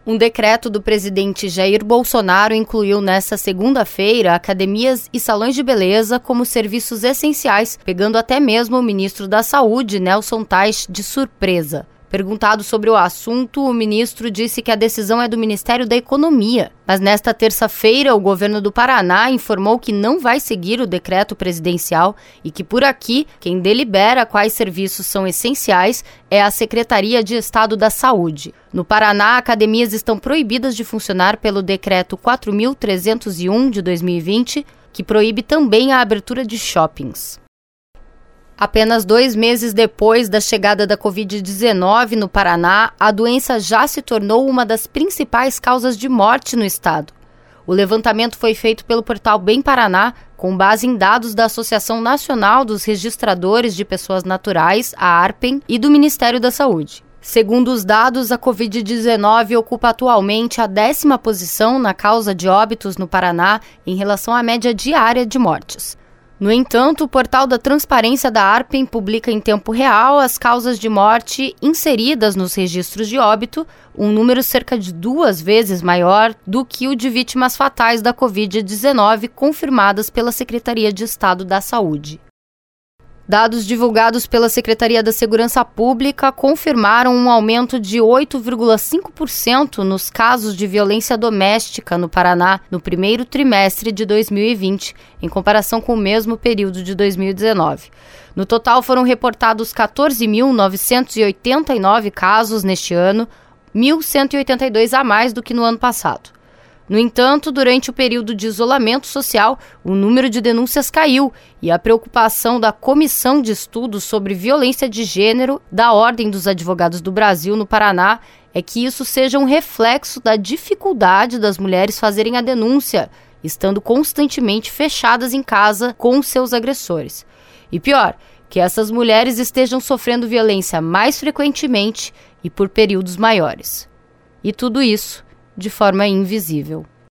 Um decreto do presidente Jair Bolsonaro incluiu nesta segunda-feira academias e salões de beleza como serviços essenciais, pegando até mesmo o ministro da Saúde, Nelson Teich, de surpresa. Perguntado sobre o assunto, o ministro disse que a decisão é do Ministério da Economia. Mas nesta terça-feira, o governo do Paraná informou que não vai seguir o decreto presidencial e que por aqui, quem delibera quais serviços são essenciais é a Secretaria de Estado da Saúde. No Paraná, academias estão proibidas de funcionar pelo decreto 4.301 de 2020, que proíbe também a abertura de shoppings. Apenas 2 meses depois da chegada da Covid-19 no Paraná, a doença já se tornou uma das principais causas de morte no estado. O levantamento foi feito pelo portal Bem Paraná, com base em dados da Associação Nacional dos Registradores de Pessoas Naturais, a ARPEN, e do Ministério da Saúde. Segundo os dados, a Covid-19 ocupa atualmente a 10ª posição na causa de óbitos no Paraná em relação à média diária de mortes. No entanto, o portal da Transparência da ARPEN publica em tempo real as causas de morte inseridas nos registros de óbito, um número cerca de 2 vezes maior do que o de vítimas fatais da Covid-19 confirmadas pela Secretaria de Estado da Saúde. Dados divulgados pela Secretaria da Segurança Pública confirmaram um aumento de 8,5% nos casos de violência doméstica no Paraná no primeiro trimestre de 2020, em comparação com o mesmo período de 2019. No total, foram reportados 14.989 casos neste ano, 1.182 a mais do que no ano passado. No entanto, durante o período de isolamento social, o número de denúncias caiu e a preocupação da Comissão de Estudos sobre Violência de Gênero da Ordem dos Advogados do Brasil no Paraná é que isso seja um reflexo da dificuldade das mulheres fazerem a denúncia, estando constantemente fechadas em casa com seus agressores. E pior, que essas mulheres estejam sofrendo violência mais frequentemente e por períodos maiores. E tudo isso de forma invisível.